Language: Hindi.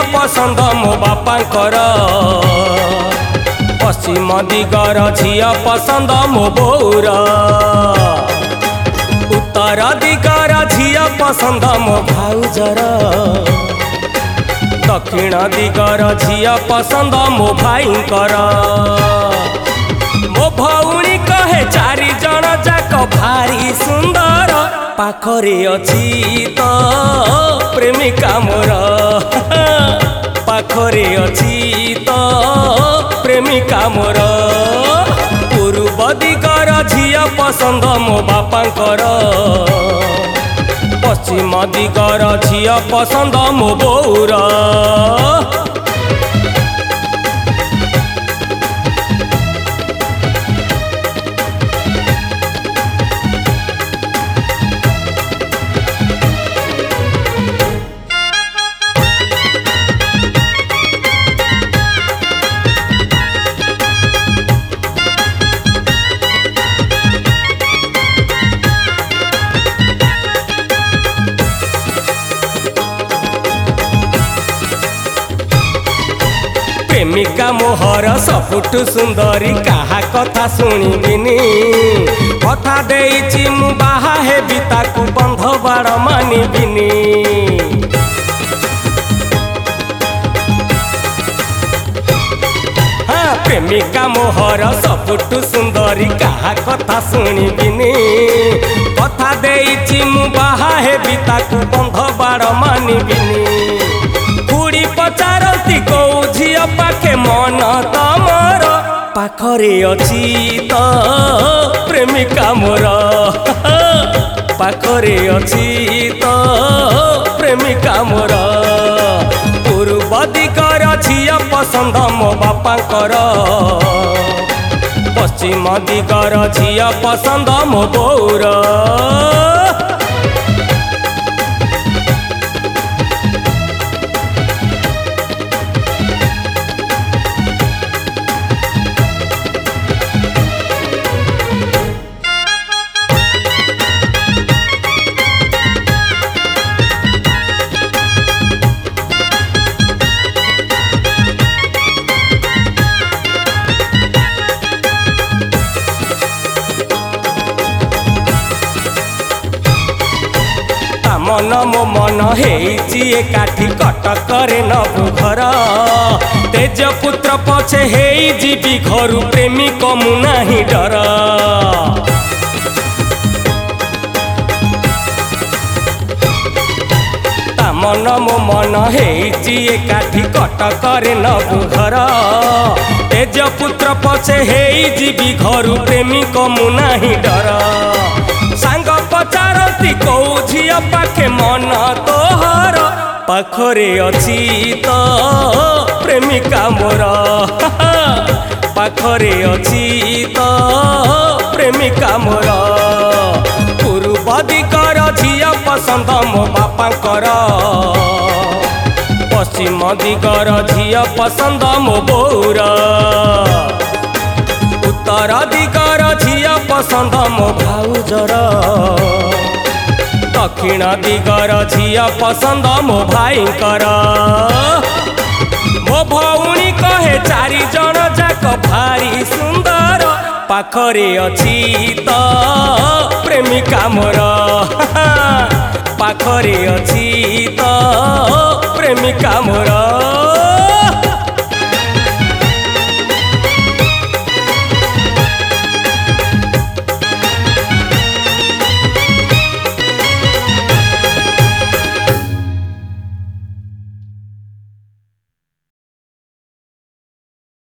पसंद मो बापांकर पश्चिम दिगर झिया पसंद मो बोर उत्तर दिगर झिया पसंद मो भाउजर दक्षिण दिगर झिया पसंद मो भाईंकर मो भौणी कहे चारि जण जाक भारी सुंदर पाखरे अछि तो प्रेमिका मोर पाखरे अछि तो प्रेमिका मोर पूर्व दिगर झिया पसंद मो बापांकर पश्चिम दिगर झिया पसंद मो बोर प्रेमिका मोहर सबुठु सुंदरी कहा कथा शुणिबिनी कथा देइछि मु बाहा हेबी ताकू बंध बाड़ मानिबिनी हाँ प्रेमिका मोहर सबुठु सुंदरी कहा कथा शुणिबिनी कथा देइछि मु बाहा हेबी ताकू बंध बाड़ मानिबिनी खुड़ी पचारती को झिया पाखे मन तमर पाखरे अछि तो प्रेमिका मोर पाखरे अछि तो प्रेमिका मोर पूर्व दिगर झिया पसंद मो बापांकर पश्चिम दिगर झिया पसंद मो बोर मन मो मन हेइछि एकाठी कटकरे नबु घर तेज पुत्र पछे हेइ जीवी घरु प्रेमिक मु नाही डर मन मो मन हेइछि एकाठी कटकरे नबु घर तेज पुत्र पछे हेइ जीवी घरु प्रेमिक मु नाही डर सांग पचारती को झिया पाखे मन तोहर पाखरे अछि तो प्रेमिका मोर पाखरे अछि तो प्रेमिका मोर पूर्व दिगर झिया पसंद मो बापांकर पश्चिम दिगर झिया पसंद मो बोर उत्तर दिगर झिया पसंद मो भाउजर दक्षिण दिगर झिया पसंद मो भाईंकर मो भौणी कहे चारि जण जाक भारी सुंदर पाखरे अछि तो प्रेमिका मोर पाखरे अछि तो प्रेमिका मोर।